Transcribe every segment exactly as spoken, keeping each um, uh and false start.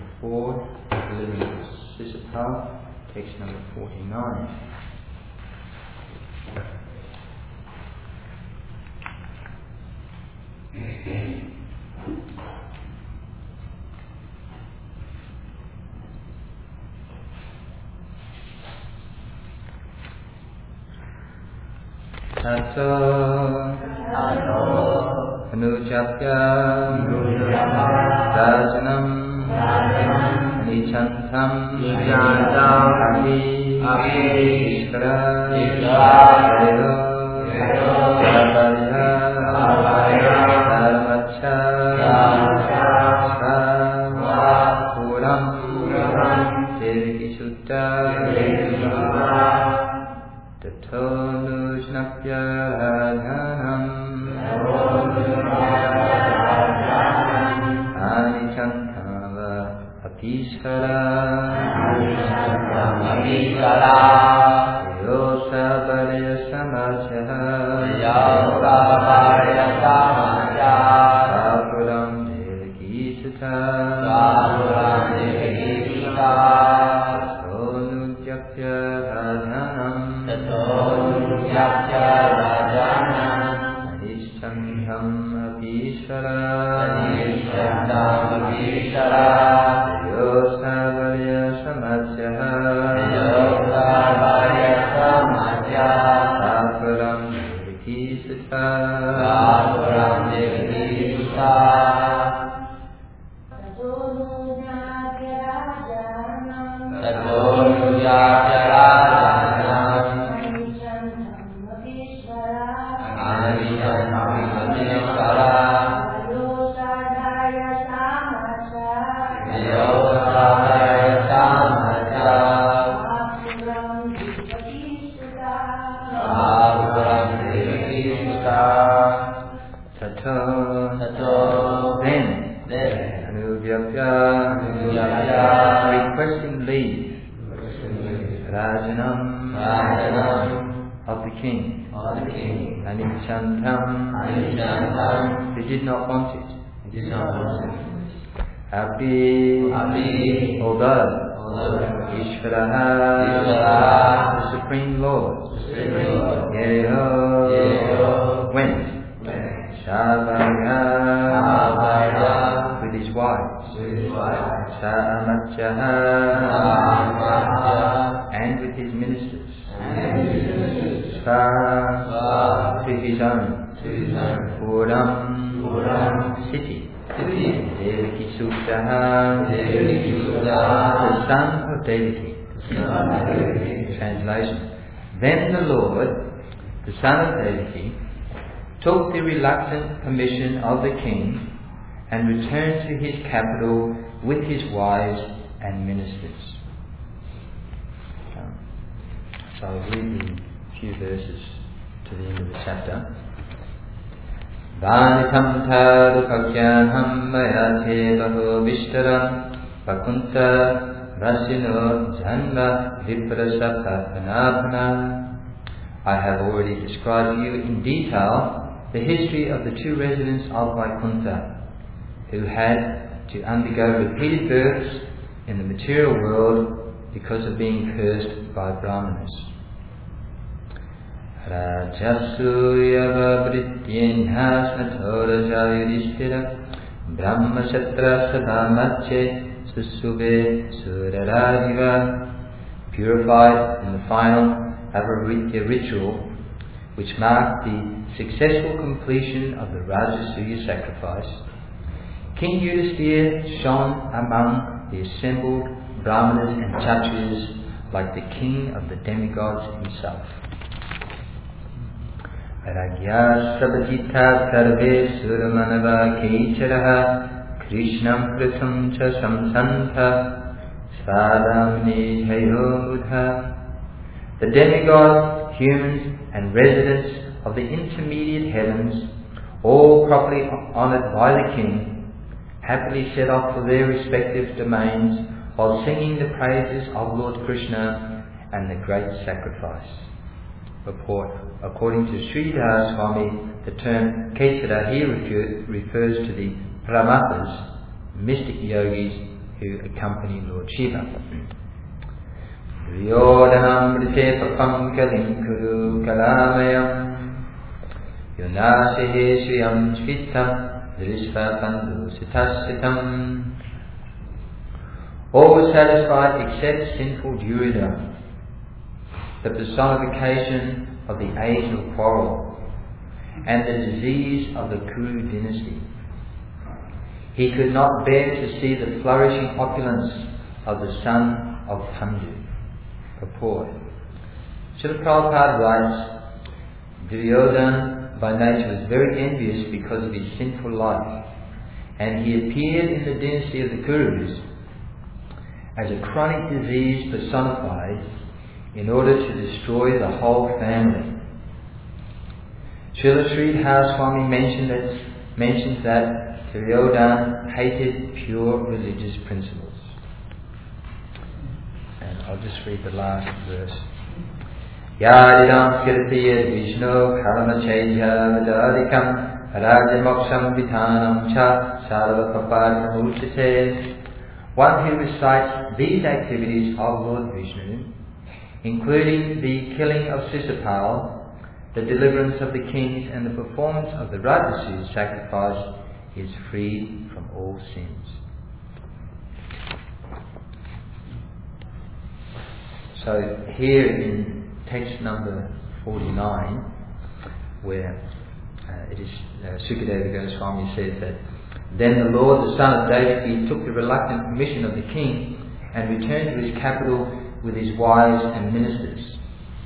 four, delivered to Sisapa, text number forty-nine. Tato Anujapya Rajanam Anichantam Api Ishkara Dedo Sabarya Dharmacha Puram Devaki Sutta Tato Nujnapya Rajanam Anicantava Apishara Apishara Yosa Varya Samasya Yosa Varya Samasya Sapuram Devaki Sutta Sapuram Devaki Sutta Tato Nujnapya Rajanam Tato Nujnapya Rajanam Adishchandham Apishara Adishchandham Apishara Yosa Varya Samasya Yosa Varya Samasya Sapuram Devaki Sutta Sapuram Devaki Sutta Tato Nujnapya Rajanam Tato Nujnapya Rajanam Adishchandham Apishara Adishchandham Apishara Yosa Varya Samasya Yosa Varya Samasya Sapuram Devaki Sutta Sapuram Devaki Sutta Tato Tato Then Then Anuvyapya Anuvyapya requesting leave Rajanam Rajanam of the king of the king Anichantam Anichantam he did not want it he did not want it Api Api although although Ishvaraha Ishvaraha the Supreme Lord the Supreme Lord Yeho Yeho went Shavarya Shavarya with his wives with his wives Sa'amatyaha Sa'amatyaha and with his ministers and with his ministers Sa to his own to his own Puram Puram city city Devaki Sutta Devaki Sutta the son of Devaki translation then the Lord the son of Devaki took the reluctant permission of the king and returned to his capital with his wives and ministers. Um, so I'll read the few verses to the end of the chapter. Vanitam tadukakyanham mayate baho vishtaram pakunta vasino janma viprasapatmanapana. I have already described to you in detail the history of the two residents of Vaikuntha who had to undergo repeated births in the material world because of being cursed by Brahmanas. Rajasuya vrityenha snatoraja yudhishthira brahmashatra sadhamache susube suraradiva. Purified in the final Avaritya ritual which marked the successful completion of the Rajasuya sacrifice, King Yudhisthira shone among the assembled Brahmanas and Kshatriyas like the king of the demigods himself. Ragya sabajita sarve surmanava kecharaha krishnam kritam cha samsantha svadamni hayo mudha. The demigods, humans and residents of the intermediate heavens, all properly honoured by the king, happily set off for their respective domains while singing the praises of Lord Krishna and the great sacrifice. Report. According to Sridhar Swami, the term Kechara here refer, refers to the Pramathas, mystic yogis who accompanied Lord Shiva. Duryodhanam ritepapam kalim kuru kalamayam yonasihe shriyam shvita drishva bandhu sitasitam. All were satisfied except sinful Duryodhana, the personification of the age of quarrel and the disease of the Kuru dynasty. He could not bear to see the flourishing opulence of the son of Pandu. Purport. Srila Prabhupada writes, Duryodhana by nature was very envious because of his sinful life, and he appeared in the dynasty of the Kurus as a chronic disease personified in order to destroy the whole family. Srila Sridhar Swami mentioned that, mentions that Duryodhana hated pure religious principles. And I'll just read the last verse. Yadidam skirtiyad Vishnu karamachayya vadadikam rajamoksham vithanam cha sarvapapadnamuchate. One who recites these activities of Lord Vishnu, including the killing of Sisapal, the deliverance of the kings, and the performance of the Rajasuya sacrifice, is freed from all sins. So here in text number forty-nine, where uh, it is uh, Sukadeva Goswami says that then the Lord, the son of Devaki, took the reluctant permission of the king and returned to his capital with his wives and ministers.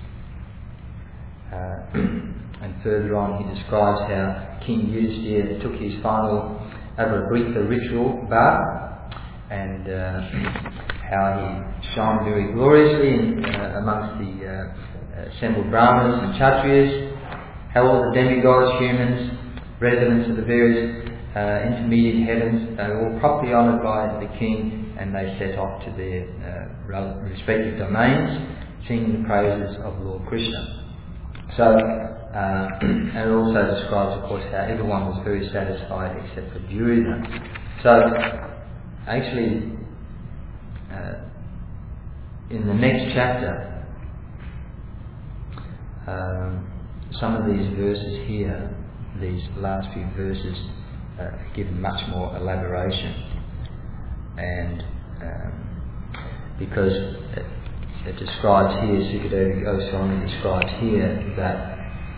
Uh, and further on he describes how King Yudhisthira took his final Avabrita ritual bath, and uh, how he shone very gloriously in, uh, amongst the uh, assembled Brahmanas and Kshatriyas, how all the demigods, humans, residents of the various uh, intermediate heavens, they were all properly honoured by the king, and they set off to their uh, respective domains, singing the praises of Lord Krishna. So, uh, and it also describes, of course, how everyone was very satisfied except for Duryodhana. So, actually, uh, in the next chapter, um, some of these verses here, these last few verses, uh, are given much more elaboration, and um, because it, it describes here, Sukadeva Goswami describes here that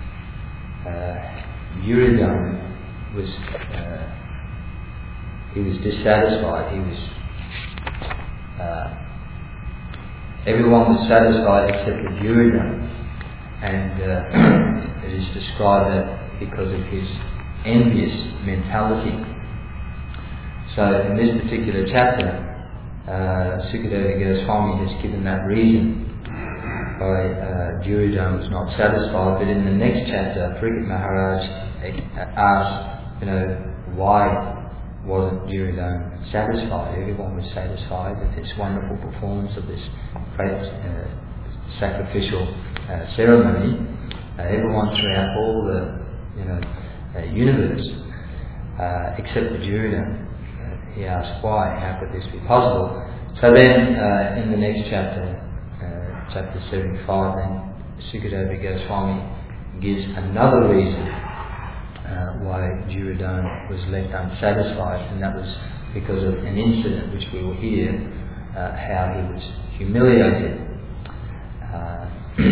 uh, Duryodhana was uh, he was dissatisfied. He was uh, everyone was satisfied except for Duryodhana, and uh, it is described that because of his envious mentality. So in this particular chapter, uh, Sukadeva Goswami has given that reason why uh, Duryodhana was not satisfied. But in the next chapter, Parikshit Maharaj asks, you know, why wasn't Duryodhana satisfied? Everyone was satisfied with this wonderful performance of this great uh, sacrificial uh, ceremony. Uh, everyone throughout all the, you know, uh, universe, uh, except for Duryodhana. Uh, he asks why, how could this be possible? So then, uh, in the next chapter, uh, chapter seventy-five, then Sukadeva Goswami gives another reason uh, why Duryodhana was left unsatisfied, and that was because of an incident which we will hear, uh, how he was humiliated. Uh,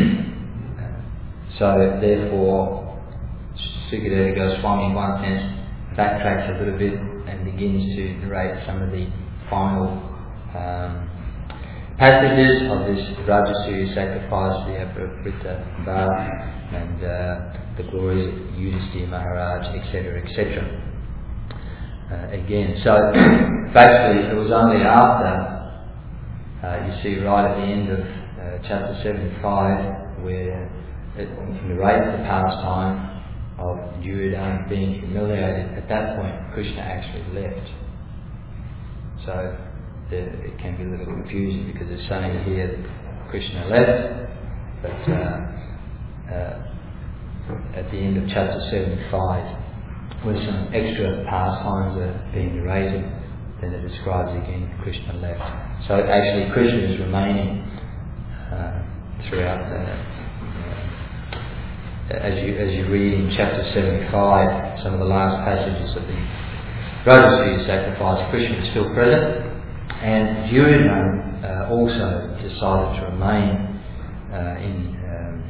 so therefore, Sukadeva Goswami in one sense backtracks a little bit and begins to narrate some of the final um, passages of this Rajasuya sacrifice, the Avabrita bath, and uh, the glories of Yudhisthira Maharaj, et cetera, et cetera. Uh, again, so basically it was only after, uh, you see right at the end of uh, chapter seventy-five, where it narrates the pastime of Duryodhana being humiliated. At that point, Krishna actually left. So the, it can be a little confusing because it's saying here that Krishna left, but uh, uh, at the end of chapter seventy-five, where some extra pastimes are being narrated, then it describes again Krishna left. So actually Krishna is remaining uh, throughout the, uh, as you as you read in chapter seventy-five, some of the last passages of the Rajasuya sacrifice, Krishna is still present, and Duryodhana uh, also decided to remain uh, in um,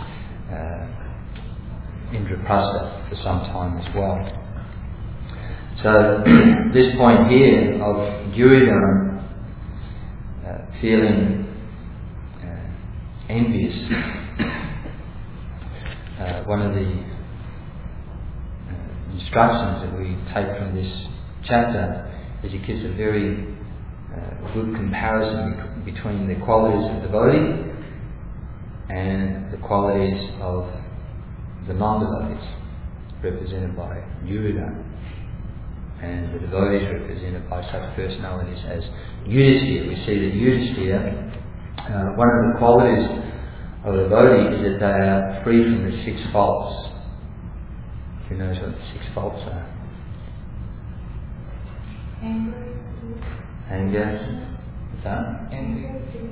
uh, Indraprastha for some time as well. So this point here of Duryodhana uh, feeling uh, envious, uh, one of the uh, instructions that we take from this chapter is it gives a very uh, good comparison be- between the qualities of the devotee and the qualities of the non-devotees, represented by Duryodhana. And the devotees represented by such personalities as Yudhisthira. We see that Yudhisthira, uh, one of the qualities of a devotee is that they are free from the six faults. Who knows what the six faults are? Anger. Anger. What's that? Envy.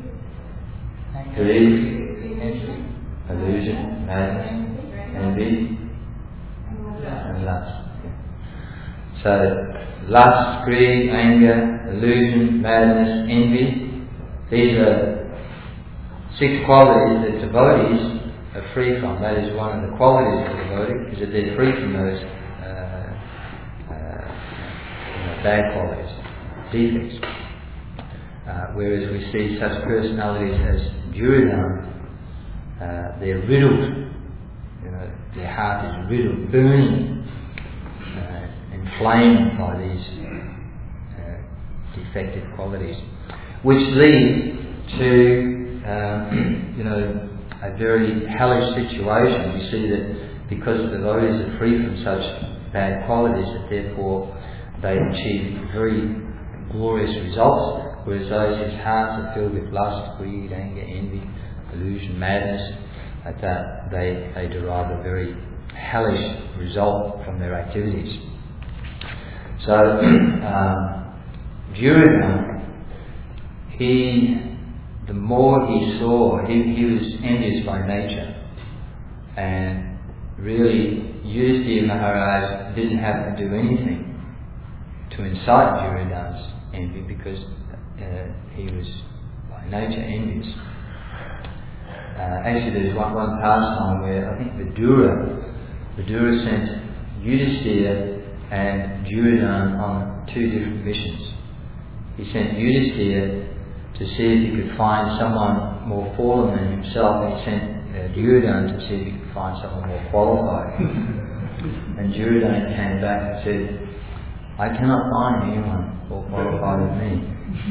Greed. Envy. Illusion. Madness. Envy. And lust. So, lust, greed, anger, illusion, madness, envy, these are six qualities that devotees are free from. That is one of the qualities of the devotee, is that they're free from those uh, uh, you know, bad qualities, defects. Uh, whereas we see such personalities as Duryodhana, uh, they're riddled, you know, their heart is riddled, burning, inflamed by these uh, defective qualities, which lead to um, you know a very hellish situation. We see that because the devotees are free from such bad qualities, that therefore they achieve very glorious results, whereas those whose hearts are filled with lust, greed, anger, envy, illusion, madness, at that they, they derive a very hellish result from their activities. So, um, Duryodhana, he, the more he saw, he, he was envious by nature, and really Yudhisthira Maharaj didn't have to do anything to incite Duryodhana's envy, because uh, he was by nature envious. Uh, actually, there's one, one pastime where I think Vidura, Vidura sent Yudhisthira and Duryodhana on two different missions. He sent Yudhisthira to see if he could find someone more fallen than himself, and he sent uh, Duryodhana to see if he could find someone more qualified. And Duryodhana came back and said, I cannot find anyone more qualified than me.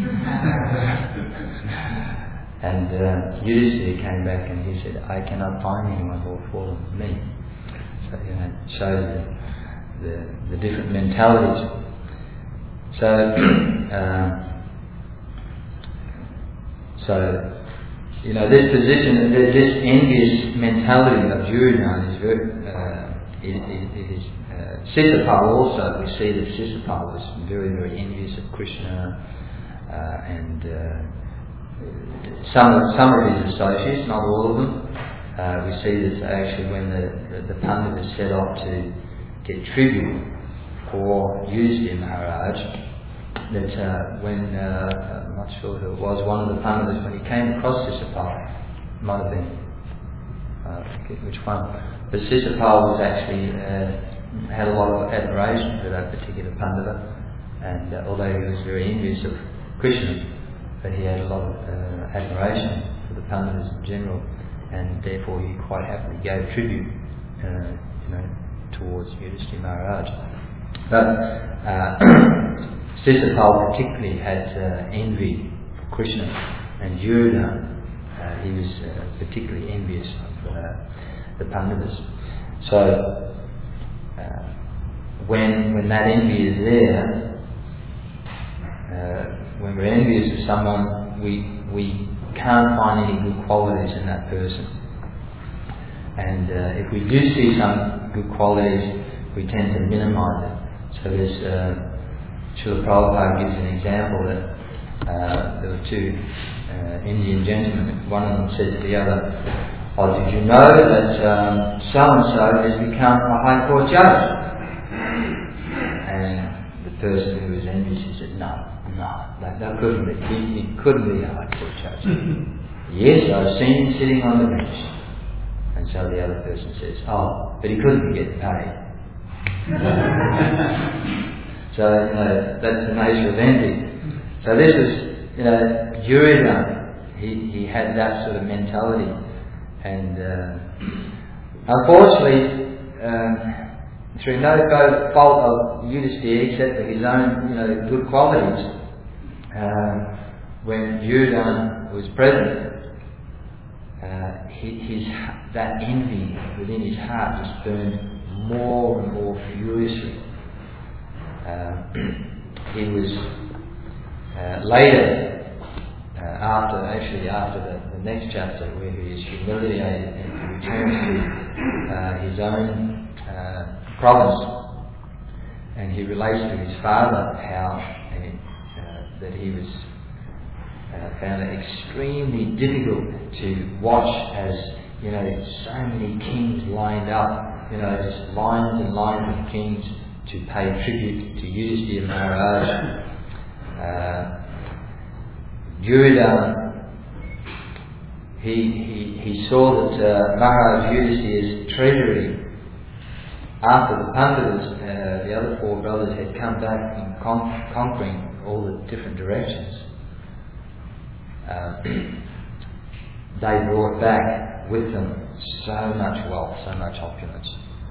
And uh, Yudhisthira came back and he said, I cannot find anyone more fallen than me. So, you know, it shows that The, the different mentalities. So, uh, so you know, this position, this envious mentality of Duryodhana is very. Uh, it, it, it is uh, Sisupal also. We see that Sisupal was very, very envious of Krishna, uh, and uh, some some of his associates, not all of them. Uh, we see that actually when the the, the Pandavas set off to get tribute for Yudhisthira Maharaj, that uh, when, uh, I'm not sure who it was, one of the Pandavas, when he came across Sisupal, might have been, uh, I forget which one, but Sisupal was actually, uh, had a lot of admiration for that particular Pandava, and uh, although he was very envious of Krishna, but he had a lot of uh, admiration for the Pandavas in general, and therefore he quite happily gave tribute, uh, you know, towards Yudhisthira Maharaj. But uh, Sisupal particularly had uh, envy for Krishna, and Duryodhana, uh, he was uh, particularly envious of uh, the Pandavas. So uh, when when that envy is there, uh, when we're envious of someone, we we can't find any good qualities in that person. And uh, if we do see some good qualities, we tend to minimize it. So there's uh, Srila Prabhupada gives an example that uh, there were two uh, Indian gentlemen. One of them said to the other, "Oh, did you know that um, so-and-so has become a High Court judge?" And the person who was envious, he said, "No, no, that, that couldn't be. He, he couldn't be a High Court judge." "Yes, I've seen him sitting on the bench." And so the other person says, "Oh, but he couldn't be getting paid." So, you know, that's the nature of envy. So this was, you know, Duryodhana. He, he had that sort of mentality. And uh, unfortunately, um, through no fault of Yudhisthira except for his own, you know, good qualities, um, when Duryodhana was present, uh, his, that envy within his heart just burned more and more furiously. Uh, he was uh, later, uh, after actually after the, the next chapter, where he is humiliated and he returns to uh, his own uh, province, and he relates to his father how uh, that he was uh, found it extremely difficult to watch as, you know, so many kings lined up, you know, just lines and lines of kings to pay tribute to Yudhisthira Maharaj. Uh, Duryodhana, he, he, he saw that uh, Maharaj Yudhisthira's treasury, after the Pandavas, uh, the other four brothers, had come back in con- conquering all the different directions, uh, they brought back with them so much wealth, so much opulence.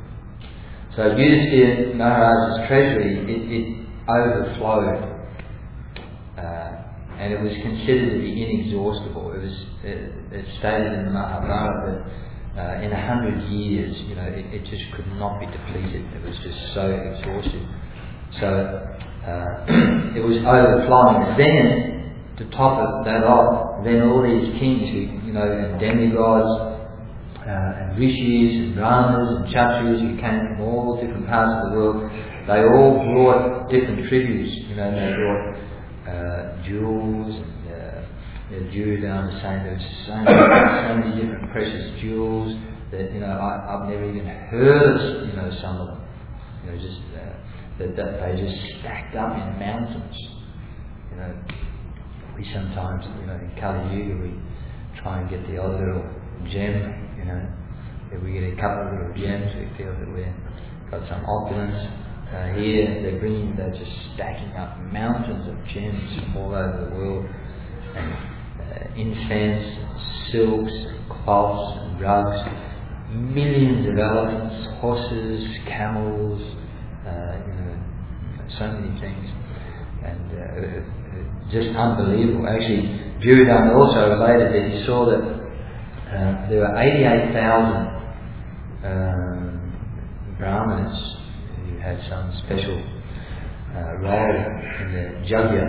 So Yudhisthira Maharaj's treasury, it, it overflowed, uh, and it was considered to be inexhaustible. It was it, it stated in the Mahabharata that uh, in a hundred years, you know, it, it just could not be depleted. It was just so exhausted. So uh, it was overflowing. Then, to top of that off, then all these kings who, you know, and demigods, Uh, and rishis and brahmanas and kshatriyas who came from all different parts of the world, they all brought different tributes. You know, they brought uh, jewels, and uh, Duryodhana was saying there was so many, so many different precious jewels that, you know, I, I've never even heard of, you know, some of them. You know, just uh, that, that they just stacked up in mountains. You know, we sometimes, you know, in Kali Yuga we try and get the odd little gem. You know, if we get a couple of little gems, we feel that we've got some opulence. Uh, here, they're bringing, they're just stacking up mountains of gems from all over the world, and uh, incense, silks, cloths, and rugs, millions of elephants, horses, camels, uh, you know, so many things, and uh, just unbelievable. Actually, Duryodhana also related that he saw that Uh, there were eighty-eight thousand um, brahmanas who had some special uh, role in the yajna.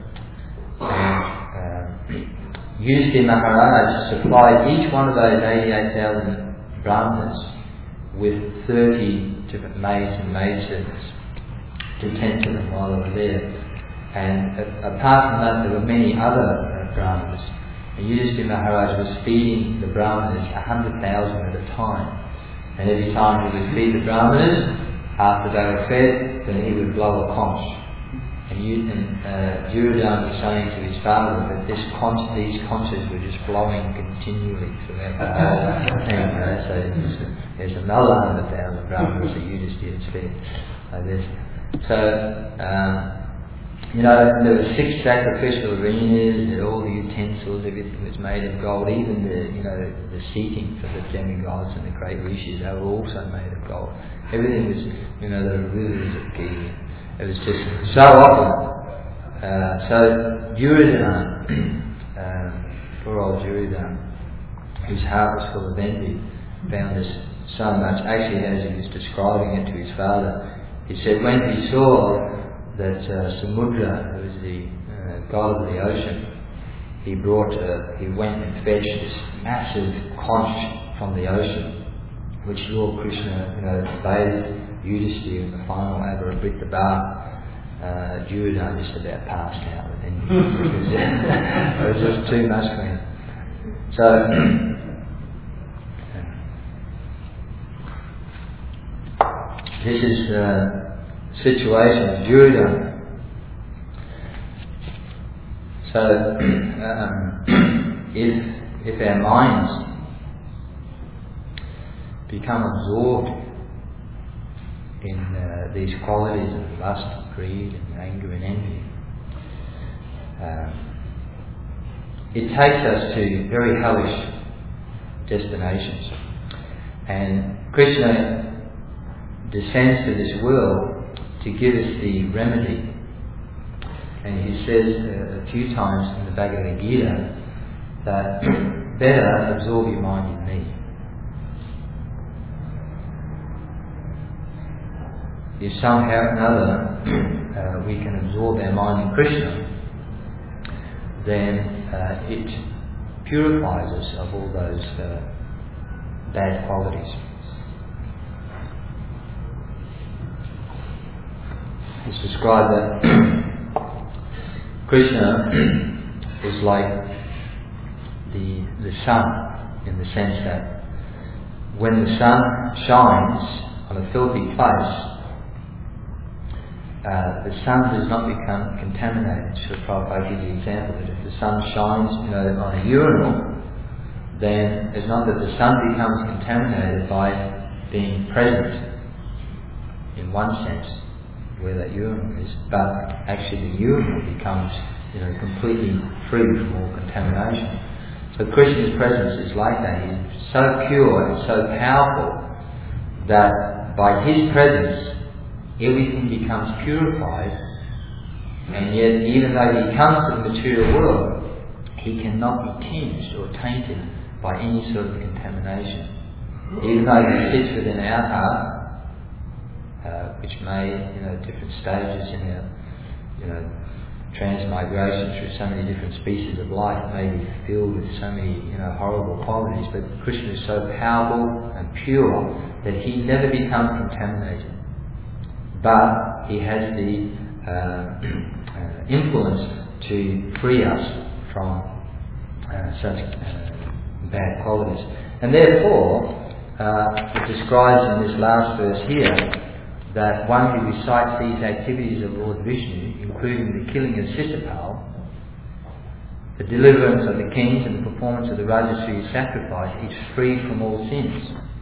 And uh, Yudhisthira Maharaj supplied each one of those eighty-eight thousand brahmanas with thirty different maids and maidservants to tend to them while they were there. And uh, apart from that, there were many other uh, brahmanas. And Yudhisthira Maharaj was feeding the brahmanas a hundred thousand at a time. And every time he would feed the brahmanas, after they were fed, then he would blow a conch. And, you, and uh, Duryodhana was saying to his father that this conch, these conches were just blowing continually throughout the whole thing. You know? So there's, there's another hundred thousand brahmanas that Yudhisthira fed like this. So, um, you know, there were six sacrificial arenas, and all the utensils, everything was made of gold. Even the, you know, the seating for the demigods and the great rishis, they were also made of gold. Everything was, you know, there were rivers of ghee. It was just so opulent. Uh, so Duryodhana, um, poor old Duryodhana, whose heart was full of envy, found this so much. Actually, as he was describing it to his father, he said when he saw that uh, Samudra, who is the uh, god of the ocean, he brought, uh, he went and fetched this massive conch from the ocean, which Lord Krishna, you know, bathed Yudhisthira in the final Avaramrita bath. uh, Duryodhana just about passed out with him because it was just too much for him. So this is the situation of Duryodhana. So um, if if our minds become absorbed in uh, these qualities of lust, greed, and anger and envy, um, it takes us to very hellish destinations. And Krishna descends to this world to give us the remedy. And he says uh, a few times in the Bhagavad Gita that better absorb your mind in me. If somehow or another uh, we can absorb our mind in Krishna, then uh, it purifies us of all those uh, bad qualities. It's described that Krishna is like the the sun, in the sense that when the sun shines on a filthy place, uh, the sun does not become contaminated. So Prabhupada gives the example that if the sun shines, you know, on a urinal, then it's not that the sun becomes contaminated by being present in one sense where that urinal is, but actually the urinal becomes, you know, completely free from all contamination. So Krishna's presence is like that. He's so pure and so powerful that by his presence everything becomes purified, and yet even though he comes to the material world, he cannot be tinged or tainted by any sort of contamination. Even though he sits within our heart, Uh, which may, you know, different stages in our, you know, transmigration through so many different species of life may be filled with so many, you know, horrible qualities, but Krishna is so powerful and pure that he never becomes contaminated. But he has the uh, uh, influence to free us from uh, such uh, bad qualities. And therefore, uh, it describes in this last verse here that one who recites these activities of Lord Vishnu, including the killing of Sisipal, the deliverance of the kings and the performance of the Rajasriya sacrifice, is free from all sins.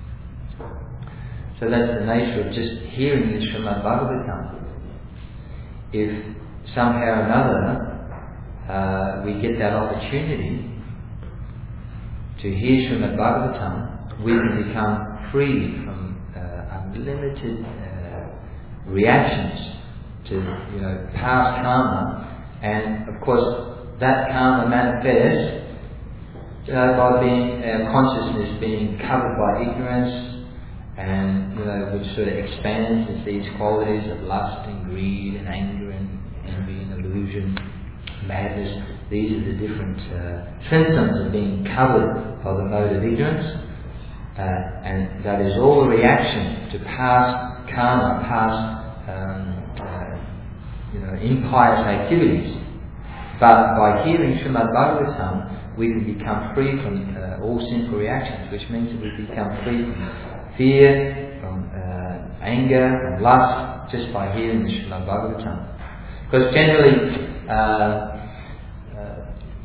So that's the nature of just hearing the Srimad Bhagavatam. If somehow or another uh, we get that opportunity to hear Srimad Bhagavatam, we can become free from uh, unlimited uh, reactions to, you know, past karma, and of course that karma manifests uh, by being our consciousness being covered by ignorance, and, you know, which sort of expands as these qualities of lust and greed and anger and envy and illusion, madness. These are the different uh, symptoms of being covered by the mode of ignorance, uh, and that is all a reaction to past karma, past um, uh, you know, impious activities. But by hearing Srimad Bhagavatam, we can become free from uh, all sinful reactions, which means that we become free from fear, from uh, anger, from lust, just by hearing the Srimad Bhagavatam. Because generally, uh, uh,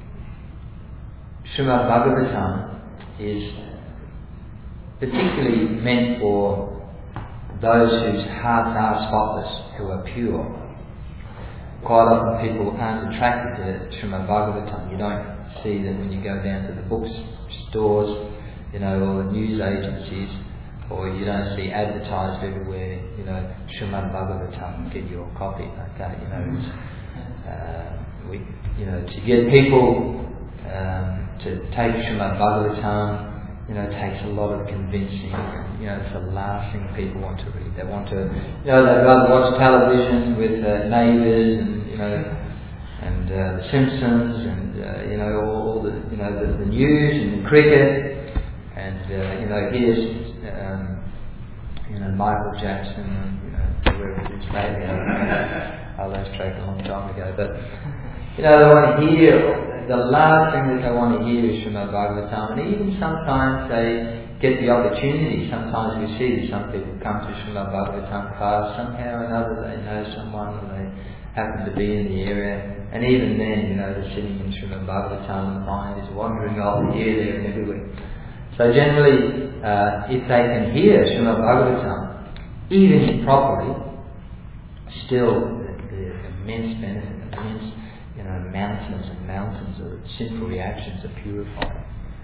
Srimad Bhagavatam is particularly meant for those whose hearts are spotless, who are pure. Quite often people aren't attracted to Srimad Bhagavatam. You don't see that when you go down to the bookstores, you know, or the news agencies, or you don't see advertised everywhere, you know, Srimad Bhagavatam, get your copy, like that, you know. It's, uh, we, you know, to get people um, to take Srimad Bhagavatam, you know, it takes a lot of convincing. You know, it's the last thing people want to read. They want to, you know, they'd rather watch television with uh, neighbours and, you know, and uh, the Simpsons and, uh, you know, all, all the, you know, the, the news and the cricket, and, uh, you know, here's, um, you know, Michael Jackson and, you know, whoever it is, maybe, I lost track a long time ago. But, you know, they want to hear, the last thing that they want to hear is Srimad Bhagavatam. And even sometimes they get the opportunity. Sometimes we see that some people come to Srimad Bhagavatam class, somehow or another they know someone, or they happen to be in the area. And even then, you know, they're sitting in Srimad Bhagavatam, the mind is wandering off here, there and everywhere. So generally, uh, if they can hear Srimad Bhagavatam, even improperly, still the, the immense benefit, immense, you know, mountains and mountains of sinful reactions are purified.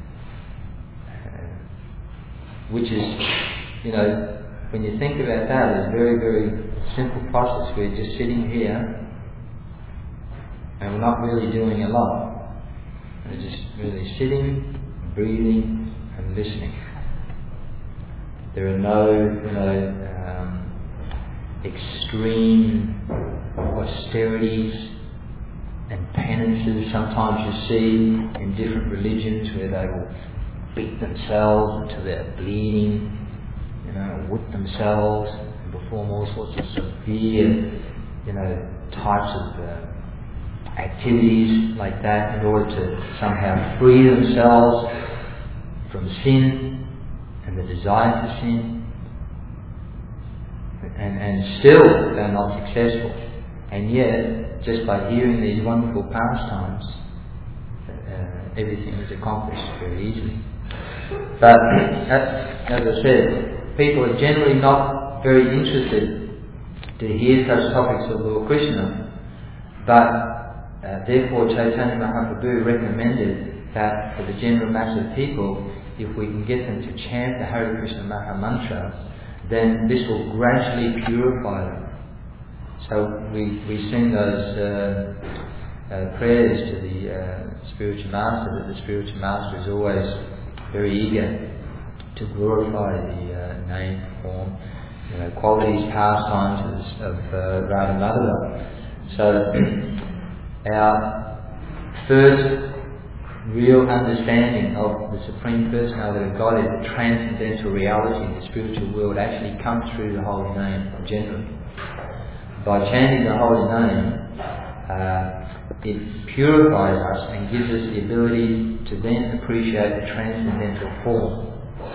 Uh, which is, you know, when you think about that, it's a very, very simple process. We're just sitting here and we're not really doing a lot. We're just really sitting, breathing and listening. There are no, you know, um, extreme austerities and penances. Sometimes you see in different religions where they will beat themselves until they're bleeding, you know, whip themselves and perform all sorts of severe, you know, types of uh, activities like that in order to somehow free themselves from sin and the desire to sin, and, and still they're not successful. And yet, just by hearing these wonderful pastimes, uh, everything is accomplished very easily. But as, as I said, people are generally not very interested to hear such topics of Lord Krishna, but Uh, therefore, Chaitanya Mahaprabhu recommended that for the general mass of people, if we can get them to chant the Hare Krishna Maha Mantra, then this will gradually purify them. So we, we sing those uh, uh, prayers to the uh, spiritual master, that the spiritual master is always very eager to glorify the uh, name, form, you know, qualities, pastimes of uh, Radha Madhava. So our first real understanding of the Supreme Personality of God is the transcendental reality in the spiritual world actually comes through the holy name generally. By chanting the holy name, uh, it purifies us and gives us the ability to then appreciate the transcendental form.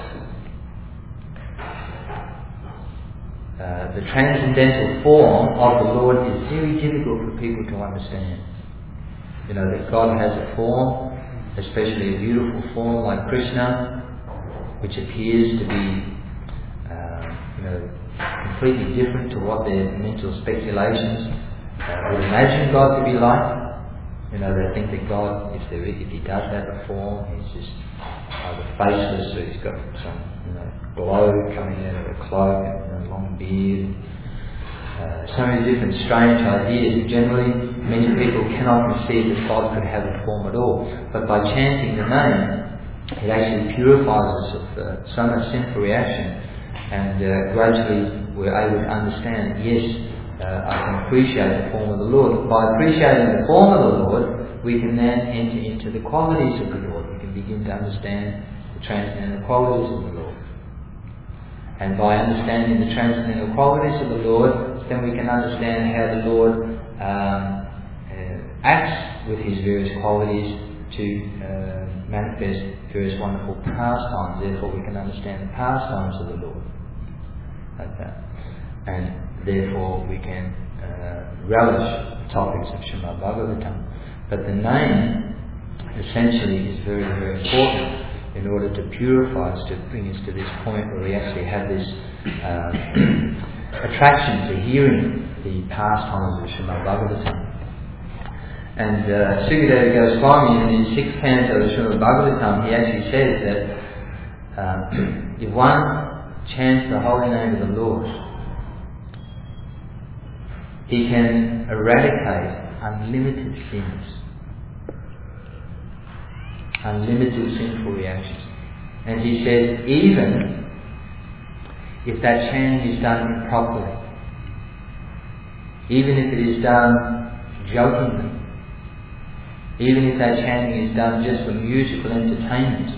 Uh, the transcendental form of the Lord is very difficult for people to understand. You know, that God has a form, especially a beautiful form like Krishna, which appears to be, uh, you know, completely different to what their mental speculations uh, would imagine God to be like. You know, they think that God, if there, if He does have a form, He's just either faceless or He's got some, you know, glow coming out of a cloak and a long beard. Uh, so many different strange ideas. Generally, many people cannot conceive that God could have a form at all. But by chanting the name, it actually purifies us of uh, so much sinful reaction, and uh, gradually we're able to understand that yes, uh, I can appreciate the form of the Lord. By appreciating the form of the Lord, we can then enter into the qualities of the Lord. We can begin to understand the transcendental qualities of the Lord. And by understanding the transcendental qualities of the Lord, then we can understand how the Lord um, uh, acts with His various qualities to uh, manifest various wonderful pastimes. Therefore, we can understand the pastimes of the Lord, like that. And therefore, we can uh, relish the topics of Srimad Bhagavatam. But the name, essentially, is very, very important in order to purify us, to bring us to this point where we actually have this uh, attraction to hearing the pastimes of Srimad Bhagavatam. And uh, Sukadeva Goswami, in his sixth canto of Srimad Bhagavatam, he actually says that uh, if one chants the holy name of the Lord, he can eradicate unlimited sins, unlimited sinful reactions. And he says, even if that chanting is done improperly, even if it is done jokingly, even if that chanting is done just for musical entertainment,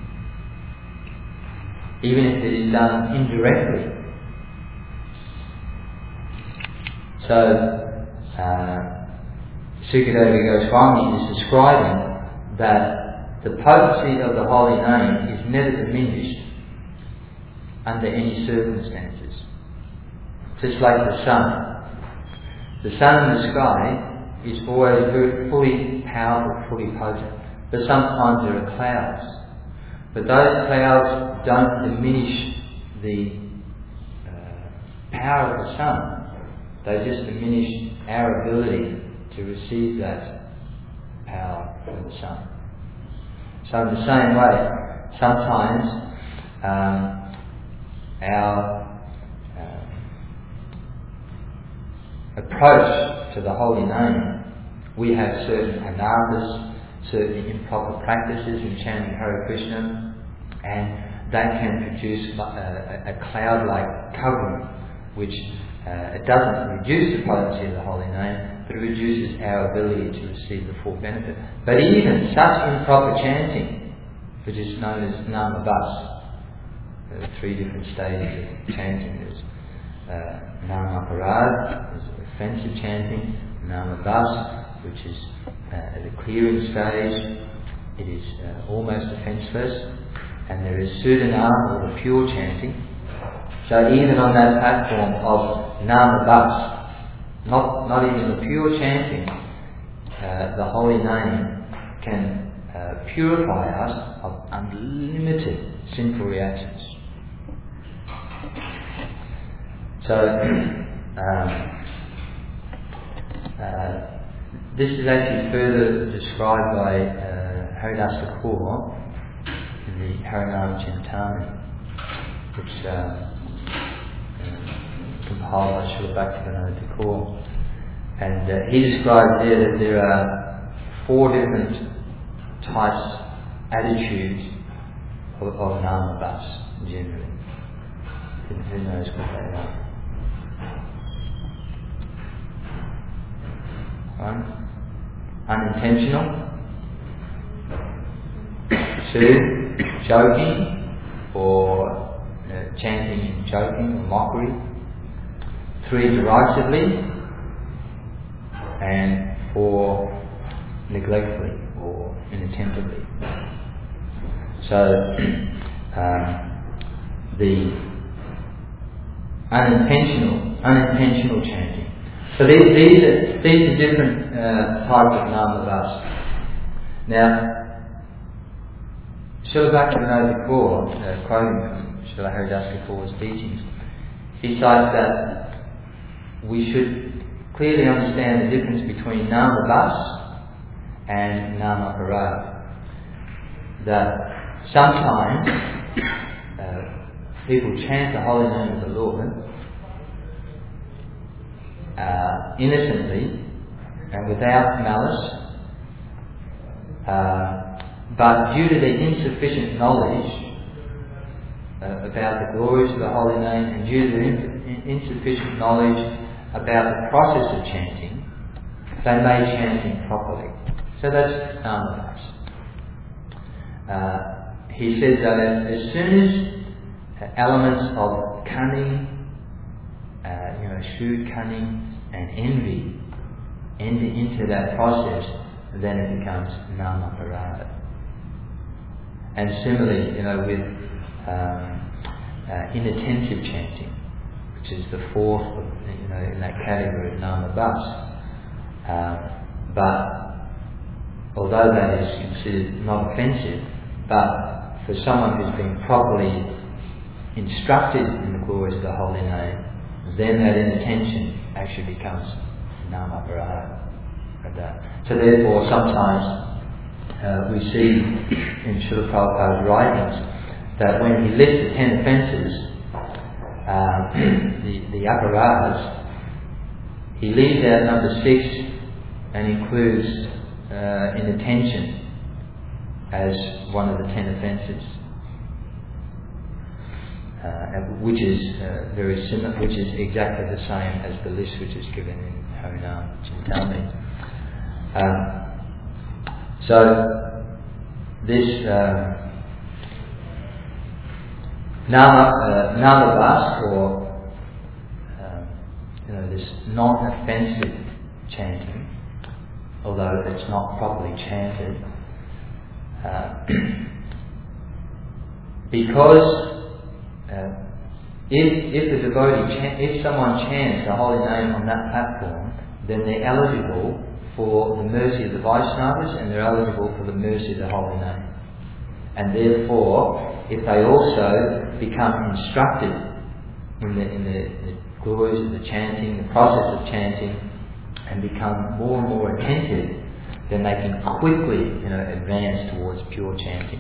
even if it is done indirectly. So, uh, Sukadeva Goswami is describing that the potency of the holy name is never diminished under any circumstances. Just like the sun. The sun in the sky is always very fully powerful, fully potent. But sometimes there are clouds. But those clouds don't diminish the uh, power of the sun. They just diminish our ability to receive that power from the sun. So in the same way, sometimes um, our uh, approach to the holy name, we have certain anarthas, certain improper practices in chanting Hare Krishna, and that can produce a, a, a cloud-like covering, which uh, it doesn't reduce the potency of the holy name, but it reduces our ability to receive the full benefit. But even such improper chanting, which is known as Namabas, there are three different stages of chanting. There's uh, Namaparad, there's offensive chanting, Namabas, which is uh, at the clearing stage, it is uh, almost offenceless, and there is Sudanam, or the pure chanting. So even on that platform of Namabas, not, not even the pure chanting, uh, the holy name can uh, purify us of unlimited sinful reactions. So, um, uh, this is actually further described by uh, Haridas Thakur in the Harinam Chintamani, which um, uh, compiled by Srila Bhaktivinoda Thakur. And uh, he describes there that there are four different types, attitudes of, of Namabas generally. Who, who knows what they are? One, unintentional. Two, joking, or uh, chanting in joking or mockery. Three, derisively. And four, neglectfully or inattentively. So, um, the unintentional, unintentional chanting. So these, these are these are different uh, types of Namabas. Now, Srila Bhaktivinoda Thakur, uh, quoting from Srila Haridas Thakur's teachings, he cites that we should clearly understand the difference between Namabas and Namaparad. That sometimes uh, people chant the holy name of the Lord Uh, innocently and without malice, uh, but due to their insufficient knowledge uh, about the glories of the holy name, and due to their in- insufficient knowledge about the process of chanting, they may chant improperly. So that's Namabas. Uh, he says that as, as soon as elements of cunning, Uh, you know, shrewd cunning and envy enter into that process, then it becomes Namaparad. And similarly, you know, with um, uh, inattentive chanting, which is the fourth, you know, in that category of Namabas. Um, but although that is considered not offensive, but for someone who's been properly instructed in the glories of the holy name, then that inattention actually becomes Namaparad. So therefore, sometimes uh, we see in Srila Prabhupada's writings that when he lists the ten offences, uh, the, the aparadas, he leaves out number six and includes uh, inattention as one of the ten offences. Uh, which is uh, very similar, which is exactly the same as the list which is given in Harinam Chintamani. Um, so this uh, Nama uh, Namabas, or uh, you know, this non-offensive chanting, although it's not properly chanted. Uh, because uh, if if the devotee chan- if someone chants the holy name on that platform, then they're eligible for the mercy of the Vaishnavas and they're eligible for the mercy of the holy name. And therefore, if they also become instructed in the in the, the glories of the chanting, the process of chanting, and become more and more attentive, then they can quickly, you know, advance towards pure chanting.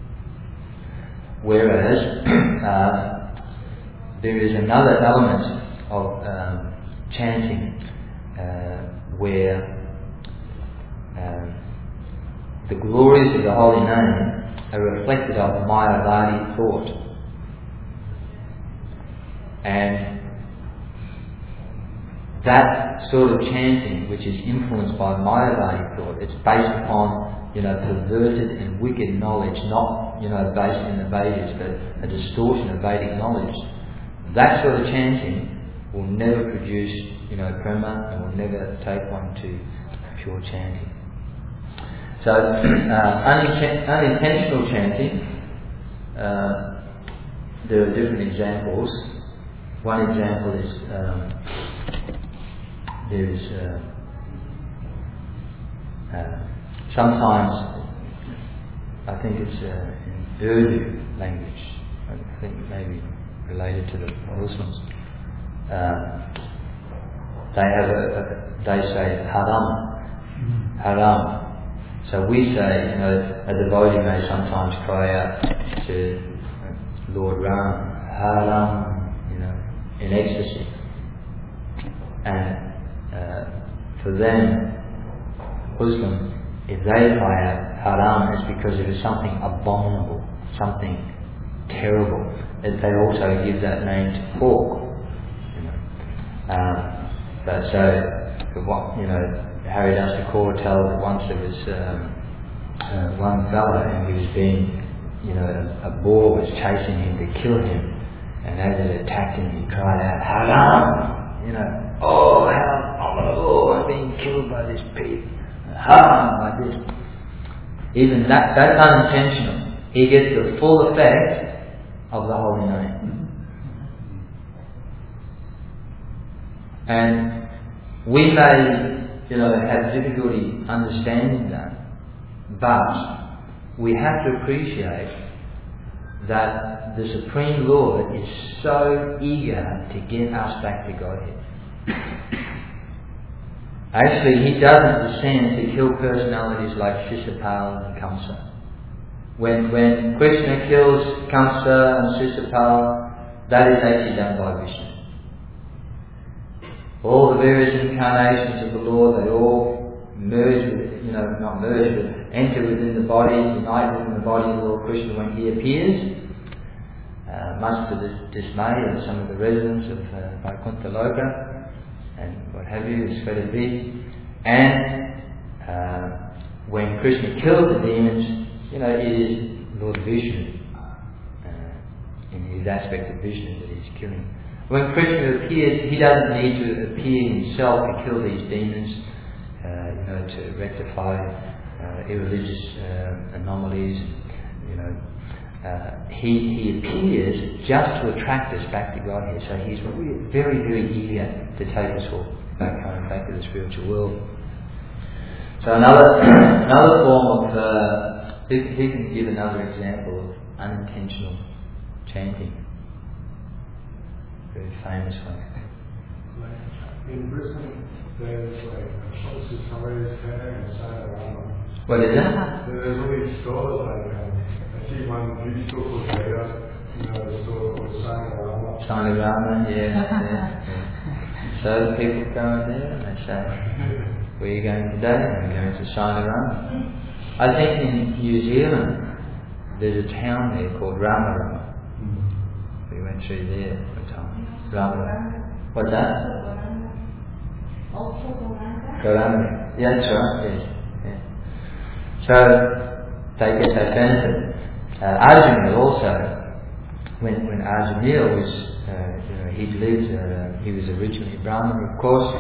Whereas uh, there is another element of um, chanting uh, where um, the glories of the holy name are reflected of Mayavadi thought, and that sort of chanting, which is influenced by Mayavadi thought, it's based upon, you know, perverted and wicked knowledge, not, you know, based in the Vedas, but a distortion of Vedic knowledge. That sort of chanting will never produce, you know, prema, and will never take one to pure chanting. So, uh, uninten- unintentional chanting, uh, there are different examples. One example is um, there is uh, uh, sometimes, I think it's uh, in Urdu language, I think maybe related to the Muslims, uh, they have a, a they say haram, haram. So we say, you know, a devotee may sometimes cry out to Lord Ram, haram, you know, in ecstasy. And uh, for them, Muslim, if they cry out haram, it's because it is something abominable, something terrible. And they also give that name to pork. You know. Um, but so, for what, you know, Haridas Thakur tells that once there was um, uh, one fellow and he was being, you know, a, a boar was chasing him to kill him, and as it attacked him, he cried out, haram! You know, oh, how abominable, I'm being killed by this pig. Haram, like this. Even that, that's unintentional. He gets the full effect of the holy name. And we may, you know, have difficulty understanding that, but we have to appreciate that the Supreme Lord is so eager to get us back to Godhead. Actually, He doesn't descend to kill personalities like Sisapal and Kamsa. When when Krishna kills Kamsa and Sisapal, that is actually done by Vishnu. All the various incarnations of the Lord, they all merge with, you know, not merge, but enter within the body, unite within the body of the Lord Krishna when He appears, uh, much to the dismay of some of the residents of uh, Vaikuntha Loka and what have you, as Sveta be. And uh, when Krishna kills the demons, you know, it is Lord Vishnu, uh, in his aspect of Vishnu that He's killing. When Krishna appears, He doesn't need to appear Himself to kill these demons, uh, you know, to rectify uh, irreligious uh, anomalies. You know, uh, he He appears just to attract us back to Godhead. So He's really, very, very eager to take us all back home, back to the spiritual world. So another another form of uh, he, he can give another example of unintentional chanting. Very famous one. Like in Britain, there's like obviously somebody's hair inside around. What is that? There's only stores like um, I see one beauty store called Veda, you know, the store called Sangarama. Sangarama, yeah, yeah, yeah. So people go in there and they say, where are you going today? I'm going to Sangarama. I think in New Zealand there's a town there called Ramarama. We went through there one time. Ramarama. What's that? Garami. Yeah, that's right, yes. Yeah. So they get that benefit. Uh, Ajamil also, when when Ajamil was, uh, you know, he'd lived, uh, he was originally Brahmin, of course,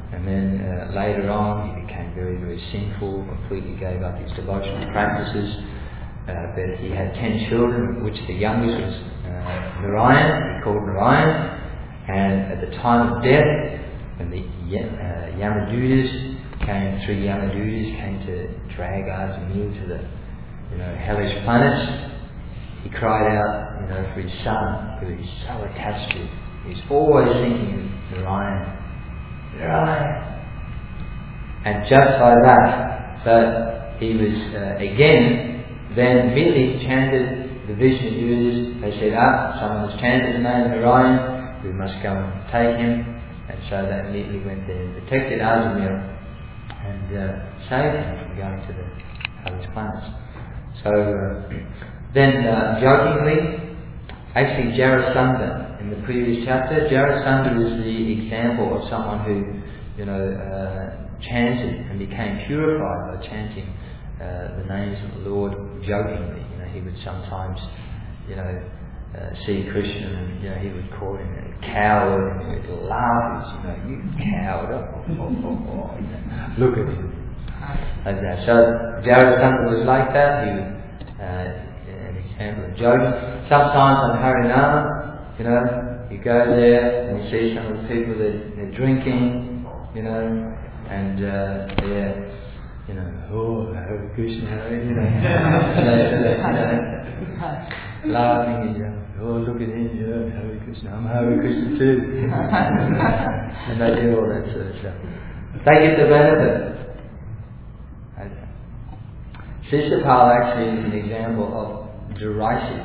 and then uh, later on he became very, very sinful, completely gave up his devotional practices. Uh, but he had ten children, of which the youngest was uh, Narayan, he called Narayan. And at the time of death, when the uh, Yamadutas came, three Yamadutas came to drag Ajamil to the, you know, hellish planets, he cried out, you know, for his son, who he's so attached to. He's always thinking of Narayan, Narayan. And just like that, so he was uh, again, then immediately chanted the Vishnu Dutas. They said, ah, someone has chanted the name of Narayan, we must go and take him. And so they immediately went there and protected Ajamil and uh, saved him from going to the hellish planets. So uh, then uh, jokingly, actually Jarasandha in the previous chapter, Jarasandha is the example of someone who, you know, uh, chanted and became purified by chanting uh, the names of the Lord jokingly. You know, he would sometimes, you know, uh, see Krishna and, you know, he would call him a coward and he would laugh, you know, you coward, oh, oh, oh, oh, you know, look at him. Like that. So Jarasandha was like that. He was uh, an example of joking. Sometimes on Harinama, you know, you go there and you see some of the people that they're drinking, you know, and uh, they're, you know, oh, Hare Krishna, Hare, you know, they, they, you know, laughing and, you know, oh, look at him, you know, Hare Krishna, I'm Hare Krishna too. And they do all that sort of stuff. They get the benefit. Sisupal actually is an example of derisive.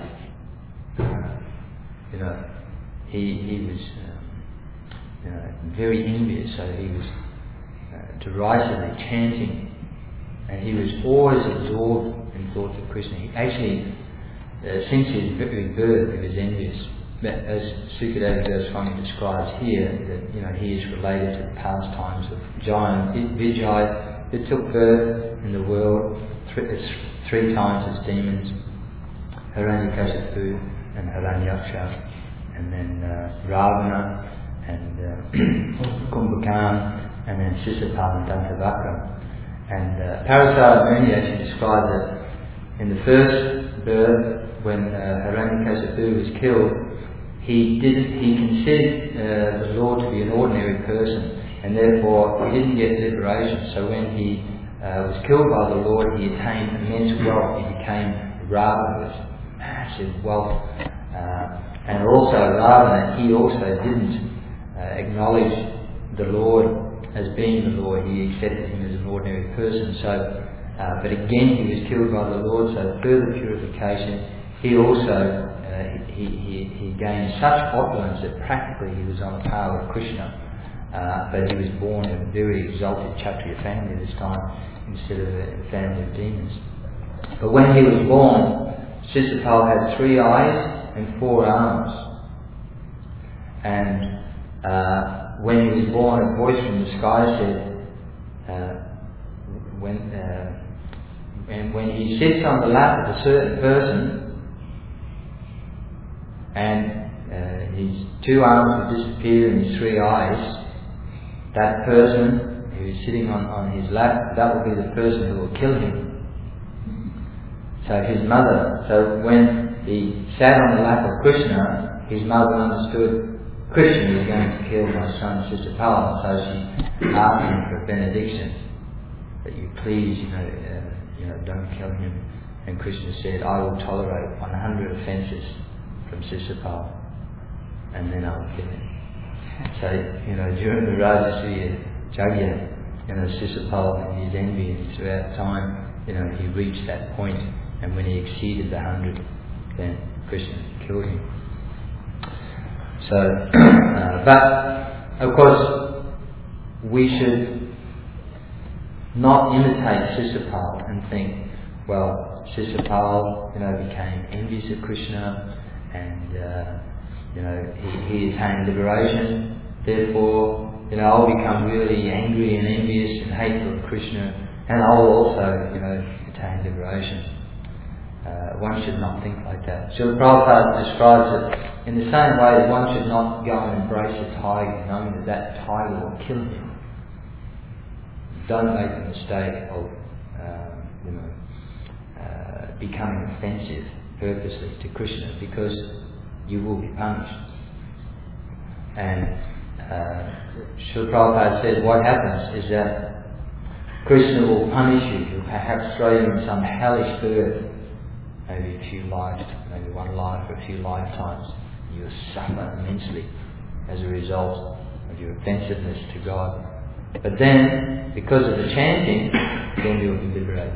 You know, he he was um, you know, very envious, so he was uh, derisively chanting, and he was always absorbed in thoughts of Krishna. He actually, uh, since his very birth, he was envious. But as Sukadeva Goswami describes here, that, you know, he is related to the pastimes of giant Vijay, who took birth in the world three, three times as demons, Hiranyakashipu and Hiranyaksha, and then uh, Ravana and uh, Kumbhakarna, and then Sisupal and Dantavakra. And uh, Parasara Muni actually described that in the first birth, when uh, Hiranyakashipu was killed, he didn't. He considered uh, the Lord to be an ordinary person, and therefore he didn't get liberation. So when he uh, was killed by the Lord, he attained immense wealth. He became Ravana with massive wealth, uh, and also Ravana, he also didn't uh, acknowledge the Lord as being the Lord. He accepted him as an ordinary person. So, uh, but again, he was killed by the Lord. So further purification. He also uh, he, he he gained such opulence that practically he was on par with Krishna. Uh, but he was born in a very exalted Kshatriya family this time instead of a family of demons. But when he was born, Sisupal had three eyes and four arms. And uh, when he was born, a voice from the sky said, uh, when uh, and when he sits on the lap of a certain person, and uh, his two arms will disappear and his three eyes, that person who is sitting on, on his lap, that will be the person who will kill him. So his mother, so when he sat on the lap of Krishna, his mother understood Krishna is going to kill my son Sisupal, so she asked him for a benediction, that you please, you know, uh, you know, don't kill him. And Krishna said, I will tolerate one hundred offences from Sisupal, and then I will kill him. So, you know, during the Rajasuya Yajna, you know, Sisupal and his envy, and throughout time, you know, he reached that point, and when he exceeded the hundred, then Krishna killed him. So, uh, but of course, we should not imitate Sisupal and think, well, Sisupal, you know, became envious of Krishna, and uh, you know, he, he attained liberation. Therefore, you know, I'll become really angry and envious and hateful of Krishna, and I'll also, you know, attain liberation. Uh, one should not think like that. Srila Prabhupada describes it in the same way that one should not go and embrace a tiger knowing that that tiger will kill him. don't make the mistake of um, you know uh, becoming offensive purposely to Krishna, because you will be punished. And uh, Srila Prabhupada said what happens is that Krishna will punish you. He'll perhaps throw you in some hellish birth, maybe a few lives, maybe one life or a few lifetimes. You'll suffer immensely as a result of your offensiveness to God. But then, because of the chanting, then you'll be liberated.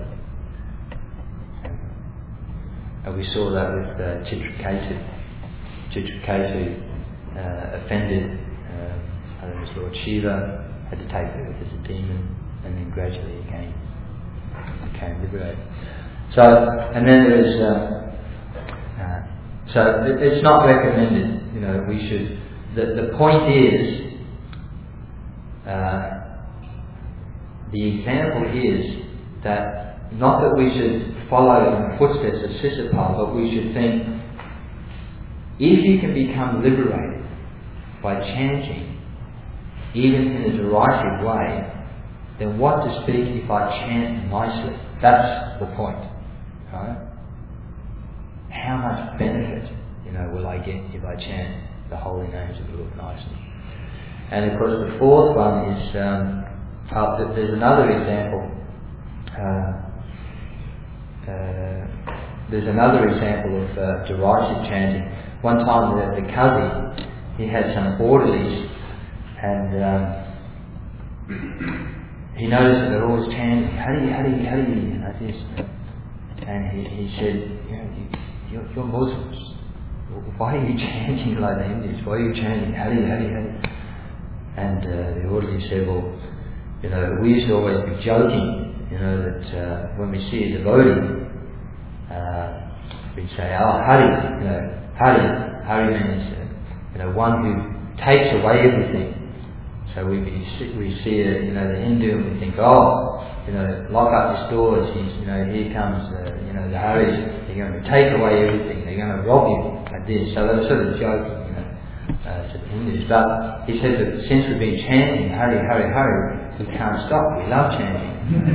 And we saw that with uh, Chitraketu. Chitraketu uh, offended, um, I think it was Lord Shiva, had to take birth as a demon, and then gradually he came, became liberated. So, and then there is, uh, uh, so it, it's not recommended, you know, we should, the, the point is, uh, the example is that, not that we should follow in the footsteps of Sisipal, but we should think, if you can become liberated by chanting, even in a derisive way, then what to speak if I chant nicely? That's the point, right? How much benefit, you know, will I get if I chant the holy names of the Lord nicely? And of course, the fourth one is, um, uh, there's another example. Uh, uh, there's another example of uh, derisive chanting. One time, the, the Kazi, he had some orderlies, and um, he noticed that they're always chanting, Hari, Hari, Hari, like this. And he, he said, you know, you, you're, you're Muslims. Why are you chanting like the Hindus? Why are you chanting Hari, Hari, Hari? And uh, the orderly said, well, you know, we used to always be joking, you know, that uh, when we see a devotee, uh, we'd say, oh, Hari, you know, Hari. Hari means, uh, you know, one who takes away everything. So we we see a, you know, the Hindu, and we think, oh, you know, lock up his doors. He's, you know, here comes, uh, you know, the Haris. They're going to take away everything. They're going to rob you like this. So they were sort of joking, you know, uh, to the Hindus. But he said that since we've been chanting Hari, Hari, Hari, we can't stop. We love chanting.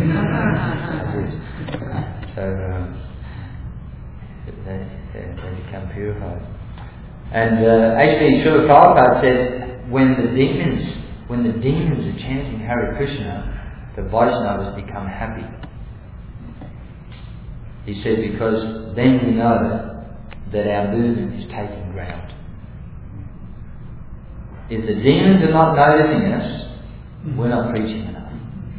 So um, they, they become purified. And uh, actually, Srila Prabhupada said, when the demons When the demons are chanting Hare Krishna, the Vaishnavas become happy. He said, because then we know that our movement is taking ground. If the demons are not noticing us, we're not preaching enough.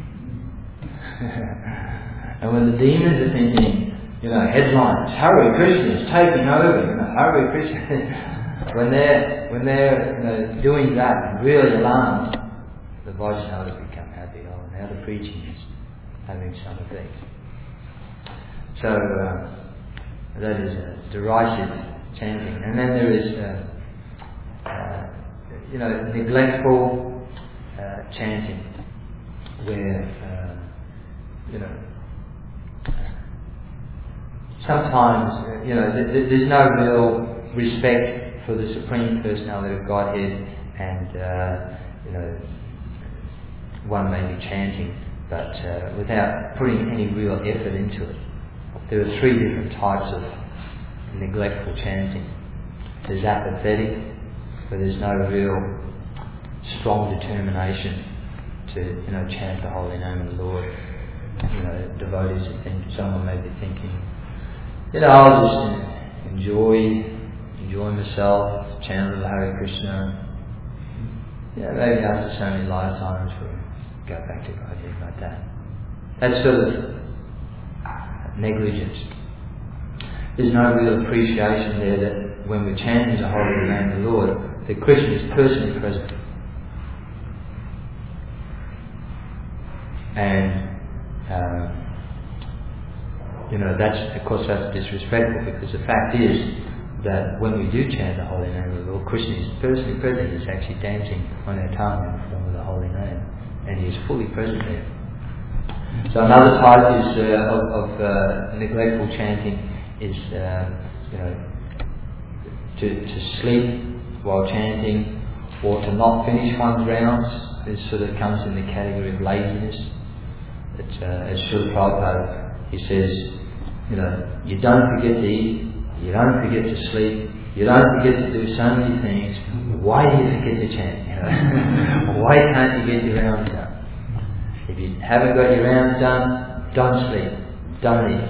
And when the demons are thinking, you know, headlines, Hare Krishna is taking over, you know, Hare Krishna. When they're when they're you know, doing that, really alarmed, the Vaishnavas become happy. Oh, now the preaching is having some effect. So uh, that is a derisive chanting, and then there is uh, uh, you know neglectful uh, chanting, where uh, you know sometimes uh, you know th- th- there's no real respect for the Supreme Personality of Godhead, and uh, you know, one may be chanting, but uh, without putting any real effort into it. There are three different types of neglectful chanting. There's apathetic, where there's no real strong determination to, you know, chant the holy name of the Lord. You know, devotees think someone may be thinking, you know, I'll just enjoy. enjoy myself, chant the Hare Krishna. Yeah, maybe after so many lifetimes we'll go back to Godhead like that. That's sort of negligence. There's no real appreciation there that when we're chanting the holy name of the Lord, that Krishna is personally present. And um, you know, that's, of course, that's disrespectful, because the fact is that when we do chant the holy name of the Lord, Krishna is personally present. He's actually dancing on our tongue in the form of the holy name, and he is fully present there. So another type is uh, of, of uh, neglectful chanting is uh, you know to, to sleep while chanting, or to not finish one's rounds. This sort of comes in the category of laziness. It's, uh, as Srila Prabhupada, he says, you know, you don't forget to eat, you don't forget to sleep, you don't forget to do so many things. Why do you forget to chant? You know? Why can't you get your rounds done? If you haven't got your rounds done, don't sleep, don't eat.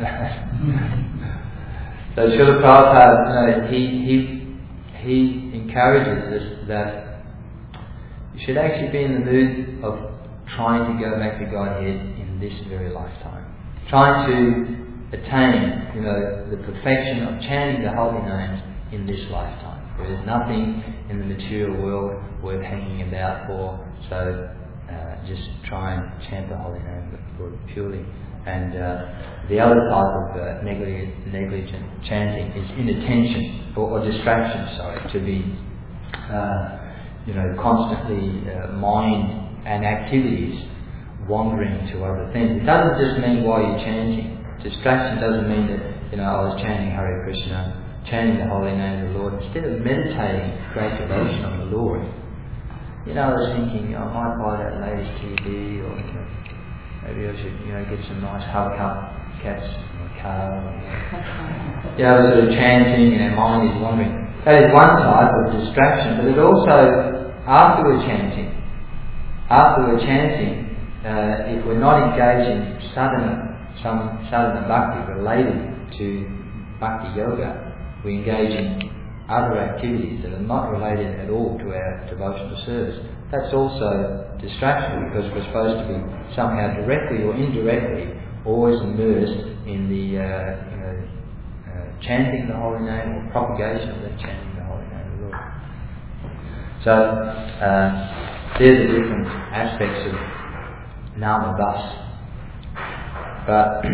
So Srila Prabhupada, you know, he he he encourages us that you should actually be in the mood of trying to go back to Godhead in this very lifetime, trying to attain, you know, the perfection of chanting the holy names in this lifetime. There is nothing in the material world worth hanging about for, so uh, just try and chant the holy name Lord purely. And uh, the other type of uh, negligent, negligent chanting is inattention or, or distraction. Sorry, to be uh, you know constantly uh, mind and activities wandering to other things. It doesn't just mean while you're chanting. Distraction doesn't mean that, you know, I was chanting Hare Krishna, chanting the holy name of the Lord, instead of meditating great devotion on the Lord. You know, I was thinking, I might buy that latest T V, or you know, maybe I should, you know, get some nice hubcap cats in my car. Or, you know, sort of chanting and our mind is wandering. That is one type of distraction, but it also, after we're chanting, after we're chanting, uh, if we're not engaged in sadhana, some sadhana bhakti related to bhakti yoga, we engage in other activities that are not related at all to our devotional service. That's also distraction, because we're supposed to be somehow directly or indirectly always immersed in the uh, you know, uh, chanting the holy name or propagation of that chanting the holy name of the Lord. So uh, there's the different aspects of Nama Bus. But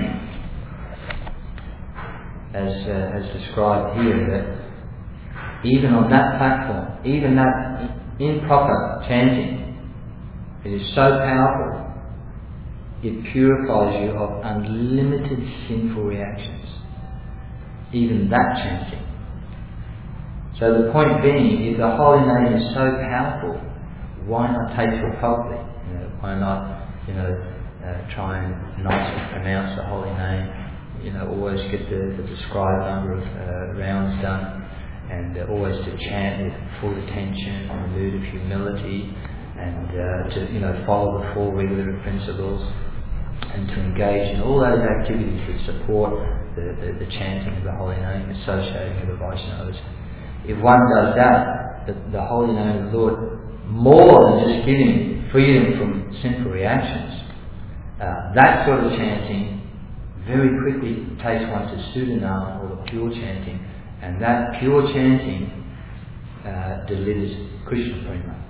as uh, as described here, that even on that platform, even that improper chanting, it is so powerful, it purifies you of unlimited sinful reactions. Even that chanting. So the point being, if the holy name is so powerful, why not take it properly? You know, why not, you know, uh, try and nicely pronounce the holy name? You know, always get the, the prescribed number of uh, rounds done, and uh, always to chant with full attention, in a mood of humility, and uh, to, you know, follow the four regular principles, and to engage in all those activities that support the, the, the chanting of the holy name, associating with the Vaishnavas. If one does that, the, the holy name of the Lord, more than just giving freedom from sinful reactions, uh, that sort of chanting very quickly takes one to Sudanama, or the pure chanting, and that pure chanting uh, delivers Krishna Prema.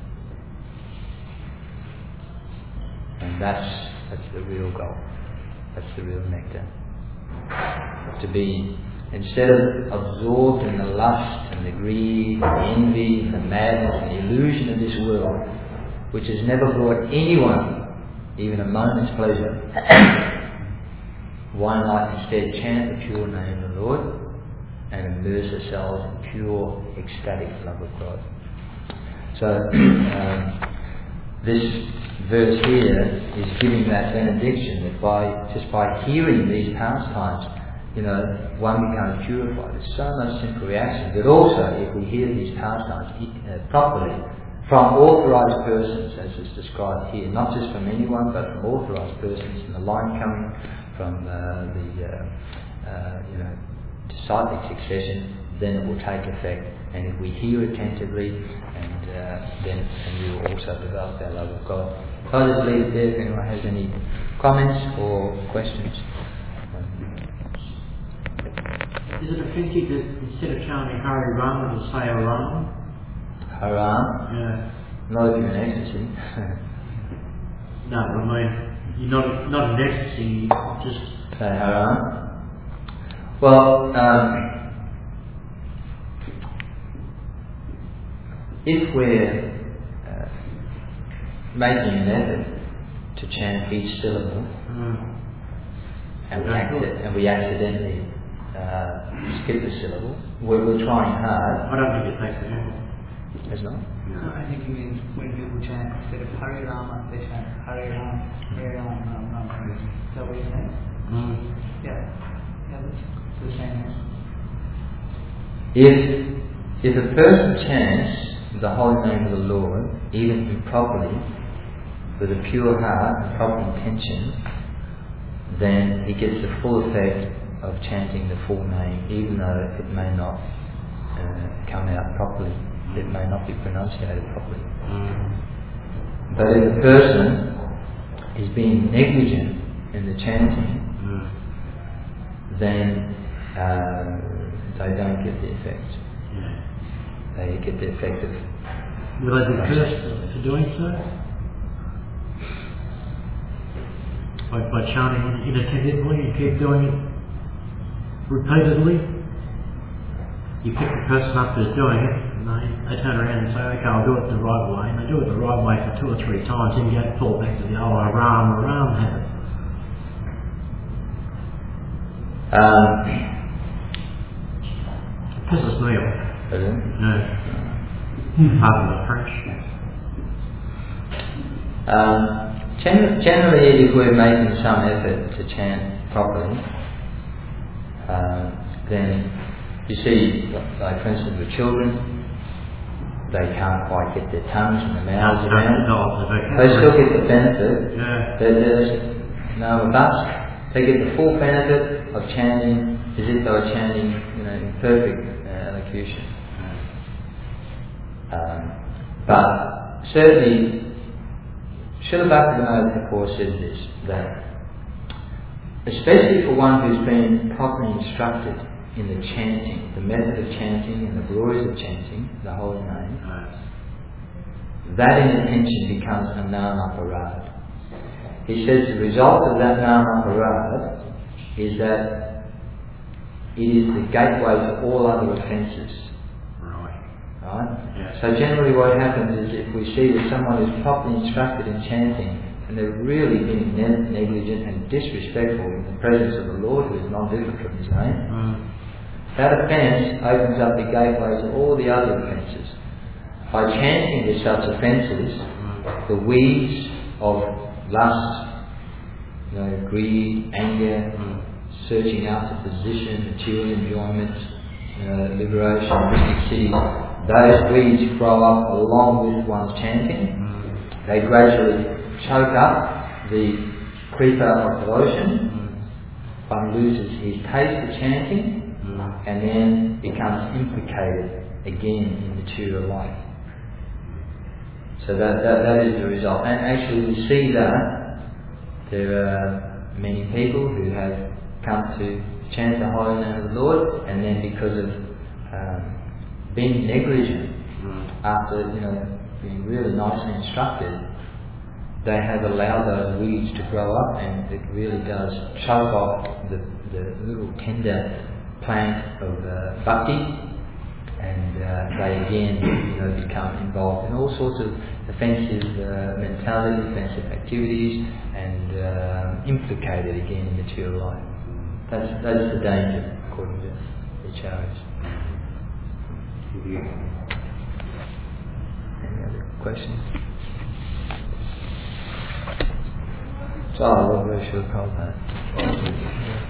And that's that's the real goal. That's the real nectar. To be, instead of absorbed in the lust and the greed, the envy, and the madness and the illusion of this world, which has never brought anyone even a moment's pleasure, why not instead chant the pure name of the Lord and immerse ourselves in pure ecstatic love of God? So um, this verse here is giving that benediction that by just by hearing these pastimes, you know, one becomes purified. There's so much sinful reaction, but also if we hear these pastimes uh, properly from authorized persons, as is described here, not just from anyone, but from authorized persons, in the line coming from uh, the uh, uh, you know disciplic succession, then it will take effect. And if we hear attentively, and uh, then and we will also develop our love of God. So I'll just leave it there if anyone has any comments or questions. Is it authentic that instead of chanting Hare Ram, it'll say Aram? Haram? Yeah. Not if you're in ecstasy. No, I mean, you're not, not in ecstasy, you just... Say Haram? Well, um, if we're uh, making an effort to chant each syllable, Mm. and, we acci- and we accidentally uh, skip a syllable, we're, we're trying hard. I don't think it takes an effort. It's not? No, I think he means when people chant instead of Hare Rama, they chant Hare Ram, Hare Ram, Ram Ram. Is that what you're saying? Mm. Yeah. Yeah, that's the same. If if a person chants the holy name of the Lord, even improperly, with a pure heart and proper intention, then he gets the full effect of chanting the full name, even though it may not uh, come out properly, it may not be pronunciated properly. Mm. But if a person is being negligent in the chanting, Mm. then uh, they don't get the effect. Yeah. They get the effect of... Will I be cursed for doing so? By, by chanting inattentively and keep doing it repeatedly? You pick the person up who's doing it, and they, they turn around and say, okay, I'll do it the right way, and they do it the right way for two or three times, and you don't fall back to the old Ram Ram habit. Um, It pisses me off. Pardon? No. Pardon the French. Um, gen- generally, if we're making some effort to chant properly, um, then you see, like for instance, with children, they can't quite get their tongues and their mouths around. They still get the benefit. Yeah. They're, they're, no, with us, they get the full benefit of chanting as if they were chanting, you know, in perfect uh, elocution. Um, but certainly, Srila Bhaktivinoda Thakur says this, that especially for one who's been properly instructed in the chanting, the method of chanting and the glories of chanting, the holy name, that inattention becomes a nama parad. He says the result of that nama parad is that it is the gateway to all other offences. Right. Right? Yes. So generally what happens is if we see that someone is properly instructed in chanting and they're really being ne- negligent and disrespectful in the presence of the Lord, who is non-different from his name, Mm. that offence opens up the gateway to all the other offences. By chanting to such offences, Mm. the weeds of lust, you know, greed, anger, Mm. searching after position, material enjoyment, uh, liberation, mystic cities, those weeds grow up along with one's chanting. Mm. They gradually choke up the creeper of devotion. Mm. One loses his taste for chanting Mm. and then becomes implicated again in material life. So that, that, that is the result. And actually we see that there are many people who have come to chant the holy name of the Lord, and then because of um, being negligent Mm. after, you know, being really nicely instructed, they have allowed those weeds to grow up, and it really does choke off the, the little tender plant of uh, bhakti, and uh, they again, you know, become involved in all sorts of offensive uh, mentality, offensive activities, and uh, implicated again in material life. That's that is the danger, according to the acharyas. Any other questions? So, what we should call that?